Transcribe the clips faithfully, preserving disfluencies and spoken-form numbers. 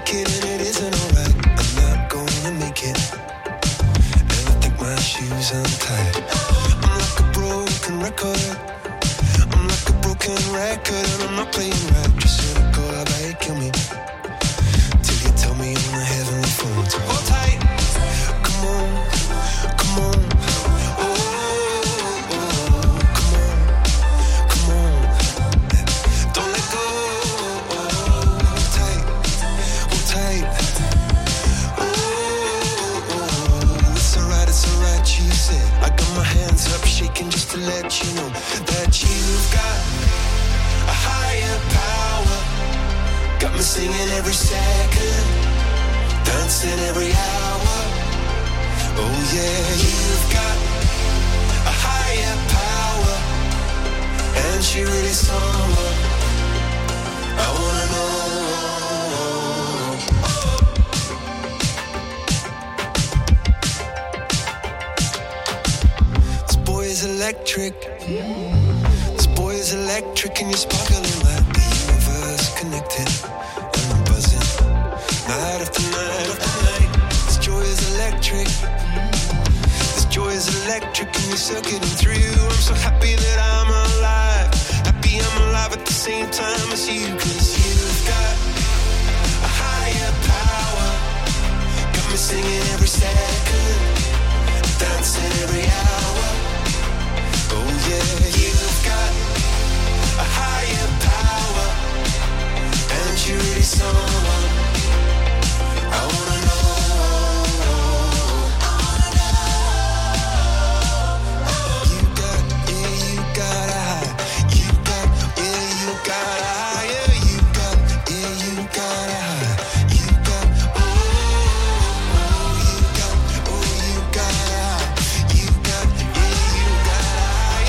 fake it and it isn't alright. I'm not gonna make it, and I think my shoes untied. I'm like a broken record, I'm like a broken record, and I'm not playing right. Just cynical, how about you kill me till you tell me on the heavenly phone to hold tight. Come on, come on. Just to let you know that you've got a higher power. Got me singing every second, dancing every hour. Oh yeah, you've got a higher power, and she really someone I wanna know. Electric, this boy is electric, and you're sparkling like the universe connected, and I'm buzzing night after night after night. This joy is electric, this joy is electric, and you're circuiting through. I'm so happy that I'm alive, happy I'm alive at the same time as you, 'cause you've got a higher power, got me singing every second, dancing every hour. Oh yeah, you've got a higher power, and you're really someone I wanna know. I wanna know. You got, yeah, you got a high. You got, yeah, you got a high. Yeah, you got, yeah, you got a high. You got, oh, oh, you got, oh, you got a high. You got, yeah, you got a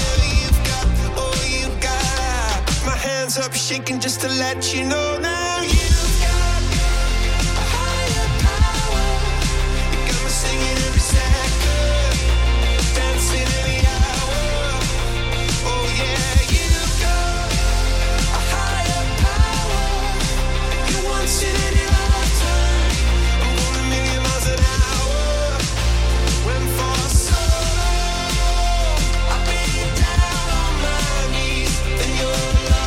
hands up shaking just to let you know now you've got a higher power. You got me singing every second, dancing every hour. Oh yeah, you've got a higher power. You once in any lifetime. I'm going a million miles an hour. When for so long I've been down on my knees, then you're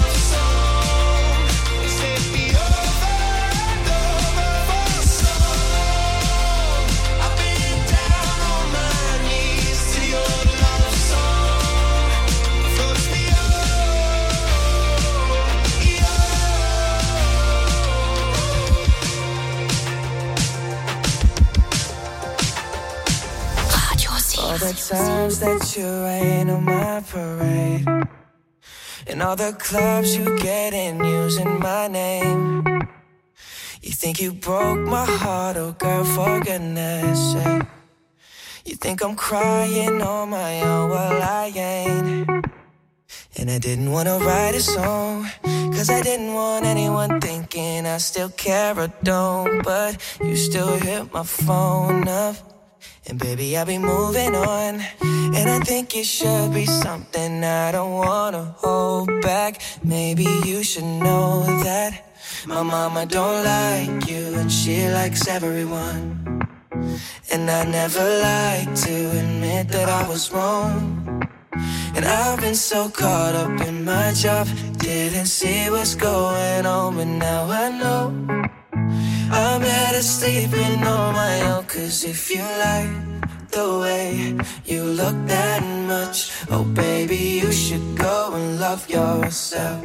all the times that you rain on my parade, and all the clubs you get in using my name. You think you broke my heart, oh girl, for goodness sake. You think I'm crying on my own, well I ain't. And I didn't wanna write a song, 'cause I didn't want anyone thinking I still care or don't. But you still hit my phone up, and baby, I'll be moving on. And I think it should be something I don't wanna hold back. Maybe you should know that my mama don't like you, and she likes everyone. And I never like to admit that I was wrong. And I've been so caught up in my job, didn't see what's going on, but now I know I'm better sleeping on my own. 'Cause if you like the way you look that much, oh baby, you should go and love yourself.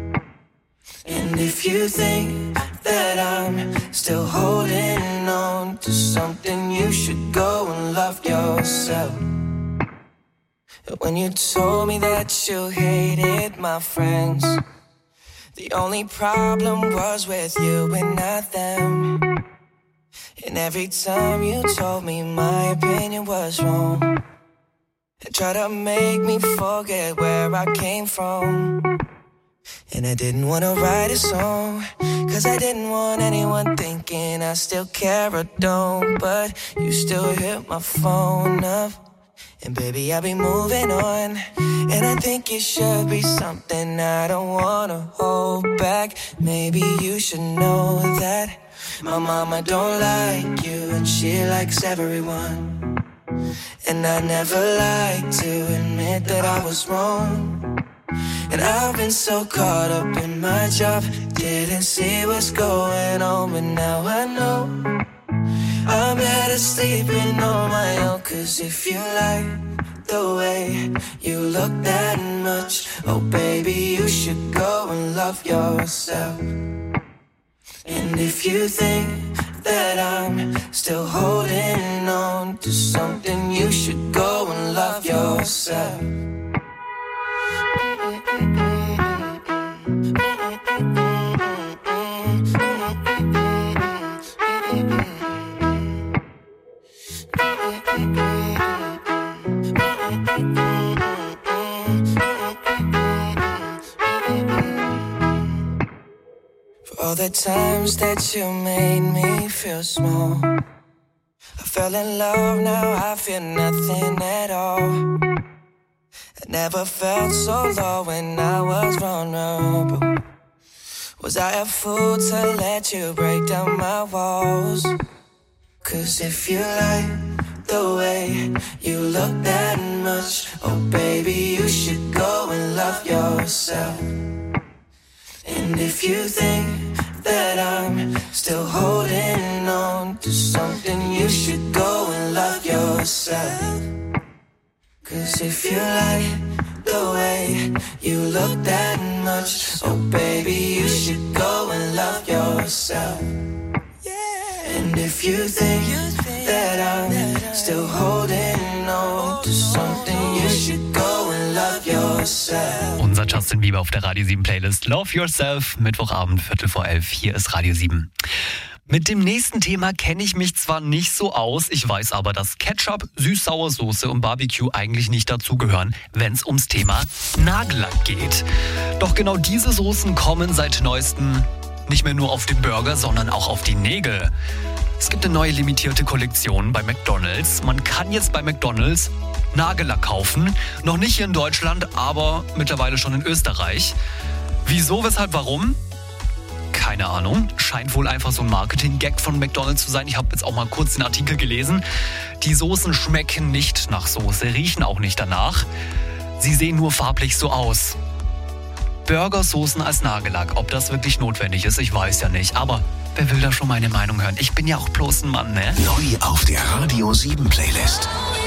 And if you think that I'm still holding on to something, you should go and love yourself. When you told me that you hated my friends, the only problem was with you and not them. And every time you told me my opinion was wrong, and tried to make me forget where I came from. And I didn't want to write a song, 'cause I didn't want anyone thinking I still care or don't. But you still hit my phone up, and baby, I'll be moving on. And I think it should be something I don't wanna hold back. Maybe you should know that My mama don't like you and she likes everyone. And I never like to admit that I was wrong. And I've been so caught up in my job, didn't see what's going on, but now I know I'm better sleeping on my own. Cause if you like the way you look that much, oh baby, you should go and love yourself. And if you think that I'm still holding on to something, you should go and love yourself. All the times that you made me feel small, I fell in love, now I feel nothing at all. I never felt so low when I was vulnerable. Was I a fool to let you break down my walls? Cause if you like the way you look that much, oh baby, you should go and love yourself. And if you think that I'm still holding on to something, you should go and love yourself. Cause if you like the way you look that much, oh baby, you should go and love yourself. And if you think that I'm still holding on to something, you should go and love yourself. Unser Justin Bieber auf der Radio sieben Playlist Love Yourself, Mittwochabend, Viertel vor elf, hier ist Radio sieben. Mit dem nächsten Thema kenne ich mich zwar nicht so aus, ich weiß aber, dass Ketchup, Süß-Sauer-Soße und Barbecue eigentlich nicht dazugehören, wenn es ums Thema Nagellack geht. Doch genau diese Soßen kommen seit neuestem nicht mehr nur auf den Burger, sondern auch auf die Nägel. Es gibt eine neue limitierte Kollektion bei McDonald's. Man kann jetzt bei McDonald's Nagellack kaufen. Noch nicht hier in Deutschland, aber mittlerweile schon in Österreich. Wieso, weshalb, warum? Keine Ahnung. Scheint wohl einfach so ein Marketing-Gag von McDonald's zu sein. Ich habe jetzt auch mal kurz den Artikel gelesen. Die Soßen schmecken nicht nach Soße, riechen auch nicht danach. Sie sehen nur farblich so aus. Burgersoßen als Nagellack. Ob das wirklich notwendig ist, ich weiß ja nicht. Aber wer will da schon meine Meinung hören? Ich bin ja auch bloß ein Mann, ne? Neu auf der Radio sieben Playlist.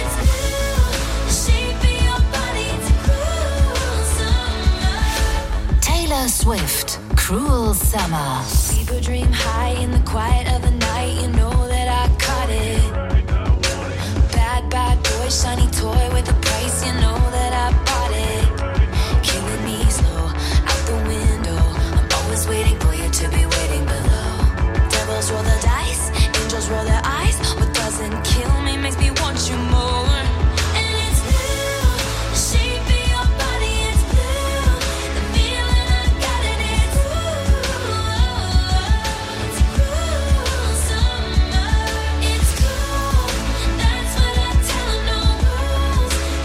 Taylor Swift, Cruel Summer. People dream high in the quiet of the night. You know that I caught it. Bad, bad boy, shiny toy with a price. You know that I bought it. Killing me slow, out the window. I'm always waiting for you to be waiting below. Devils roll the dice, angels roll their eyes. What doesn't kill me makes me want you more. And it's blue, the shape of your body, it's blue. The feeling I got in it, ooh. It's a cruel summer. It's cool, that's what I tell 'em, no rules.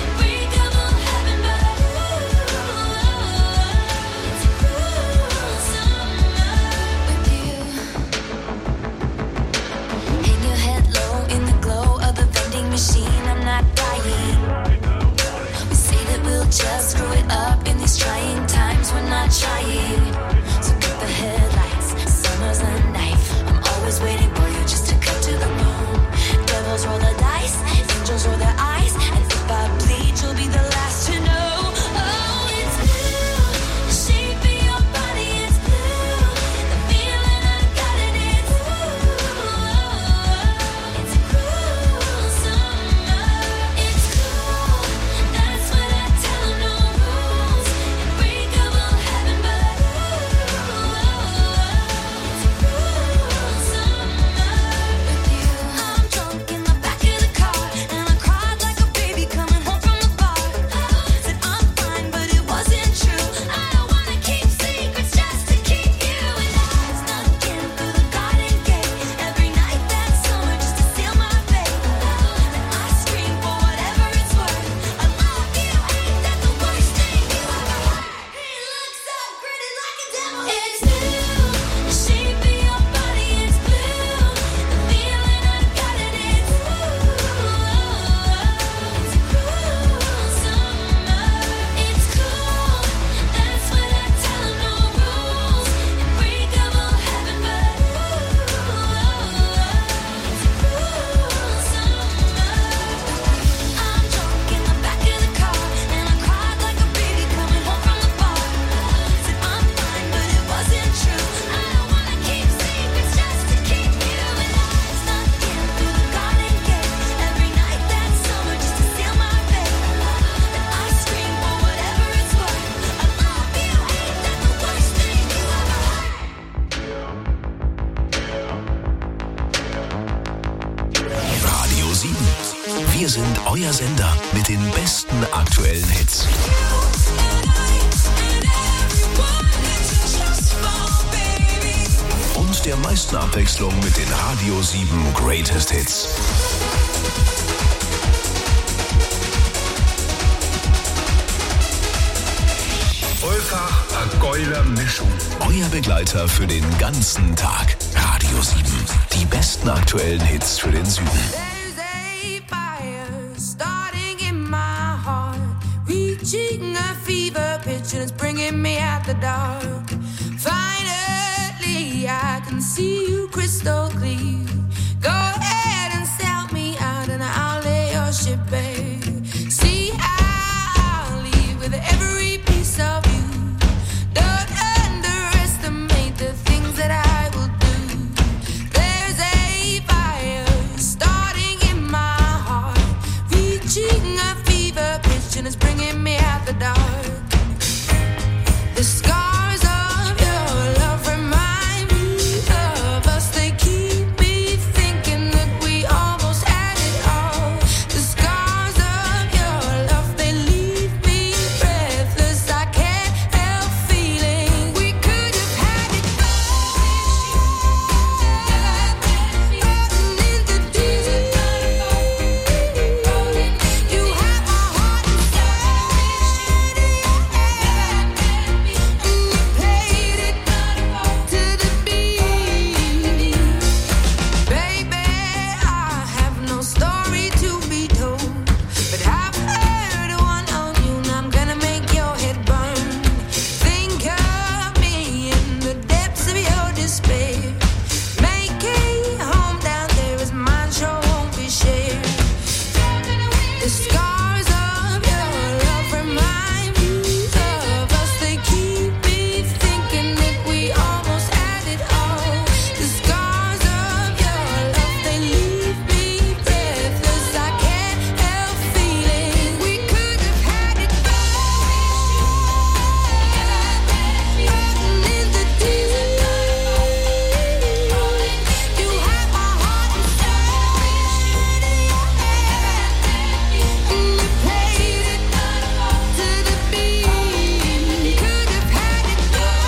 sind euer Sender mit den besten aktuellen Hits. Und der meisten Abwechslung mit den Radio sieben Greatest Hits. Einfach eine geile Mischung. Euer Begleiter für den ganzen Tag. Radio sieben. Die besten aktuellen Hits für den Süden. There's a fire starting in my heart, reaching a fever pitch and it's bringing me out the dark. Finally, I can see you crystal clear. Go ahead and sell me out and I'll lay your ship bare. See, I'll leave with every piece of you. Don't underestimate the things that I will do. There's a fire starting in my heart, reaching a fever pitch and it's bringing me out the dark. The scars of your love remind me of us. They keep me thinking that we almost had it all. The scars of your love, they leave me breathless. I can't help feeling we could have had it all. Floating in the deep. You have my heart and soul. And you played it to the beat. Baby, I have no story to be told, but I've heard one on you and I'm gonna make your head burn. Think of me in the depths of your despair. Make a home down there as mine sure won't be shared. The scars of your love remind me of us. They keep me thinking that we almost had it all. The scars of your love, they leave me breathless. I can't help feeling we could have had it all. Floating in the deep. You have my heart and soul. And you played it to the beat. Could have had it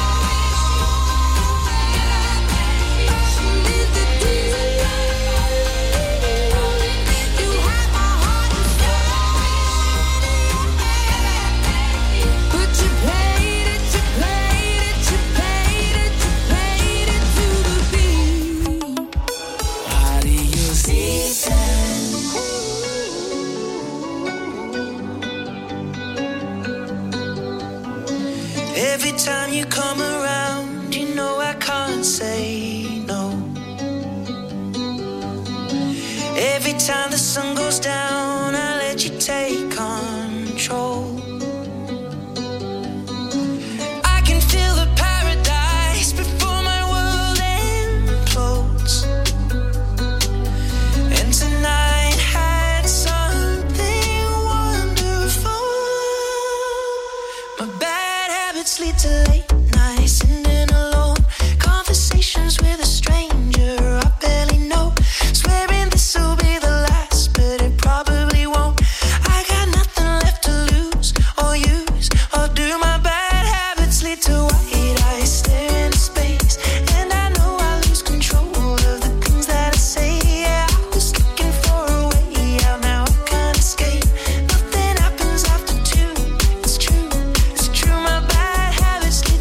all. Floating in the deep. You have my heart and soul. But you played it, you played it, you played it, you played it to the beat. Radio Every time you come around, you know I can't say no. Every time the sun goes down, I let you take control. I can feel the paradise before my world implodes. And tonight had something wonderful. My bad habits lead to late nights, sitting alone. Conversations with a stranger I barely know. Swearing this'll be the last, but it probably won't. I got nothing left to lose or use or do. My bad habits lead to white eyes stare into space, and I know I lose control of the things that I say. Yeah, I was looking for a way out, now I can't escape. Nothing happens after two. It's true, it's true. My bad habits lead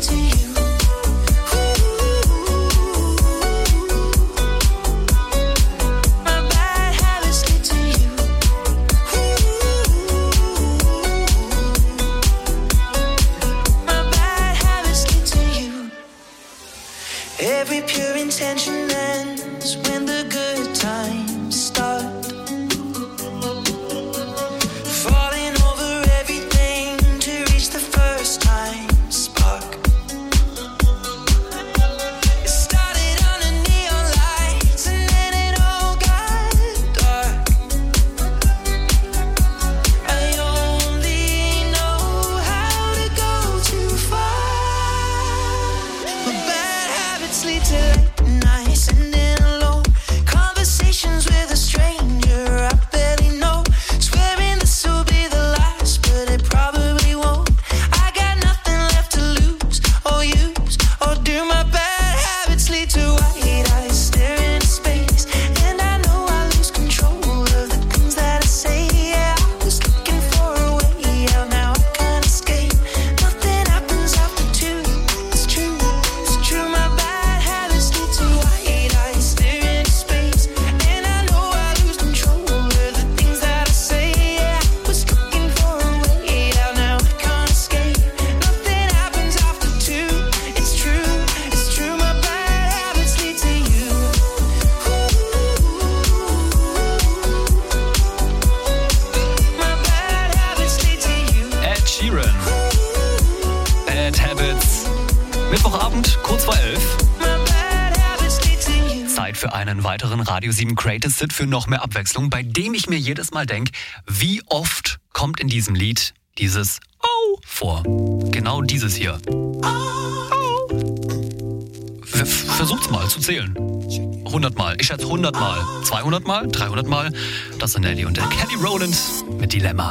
Sheeran. Bad Habits. Mittwochabend, kurz vor elf. Zeit für einen weiteren Radio sieben Greatest Hit für noch mehr Abwechslung, bei dem ich mir jedes Mal denke, wie oft kommt in diesem Lied dieses Oh vor. Genau dieses hier. Oh. Versucht's mal zu zählen. hundert Mal. Ich schätze hundert Mal. zweihundert Mal? dreihundert Mal? Das sind Nelly und der Kelly Rowland mit Dilemma.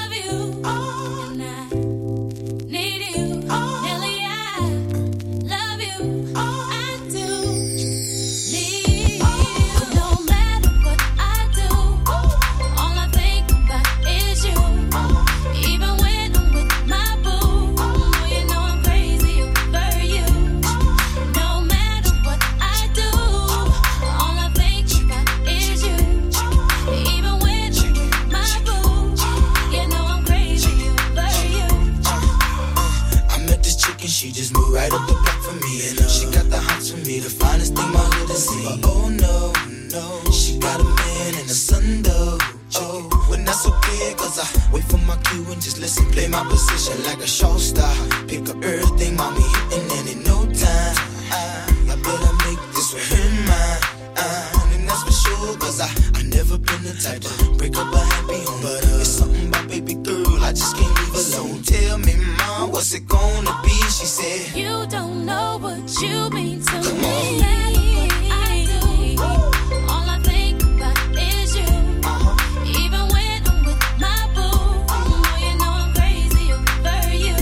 She just moved right up the block for me, and uh, she got the hots for me, the finest thing my hood has seen. But oh no, no, she got a man and a son though. Oh, when that's okay, cause I wait for my cue and just listen, play my position like a show star. Pick up everything, mommy hitting, and in no time, I, I better make this with her mine. Uh, and that's for sure, cause I, I never been the type to break up a happy home. But uh, it's something about baby girl, I just can't leave alone. Tell me, mom, what's it gonna be? She said, you don't know what you mean to Come me. on. I do. All I think about is you. Uh-huh. Even when I'm with my boo, oh, you know I'm crazy over you.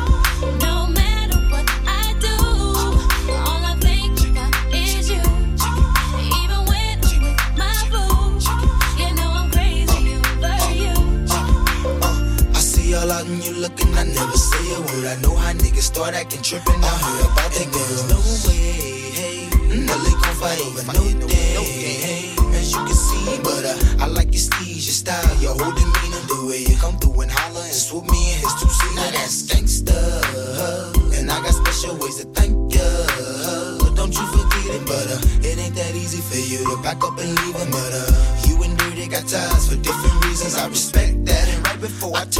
No matter what I do, all I think about is you. Even when I'm with my boo, you know I'm crazy over you. Uh, I see all out and you looking, I never say a word. I know how niggas start acting trippin'. I heard about the girls. No way, hey. Nelly gon' fight over no day, hey. As you can see, but uh, I like your steez, your style, your whole demeanor, the way you come through and holler and swoop me in his two seat. Now that's gangsta, and I got special ways to thank ya. Don't you forget it, but uh, it ain't that easy for you to back up and leave him. But uh, you and Dirty got ties for different reasons. I respect that, and right before I took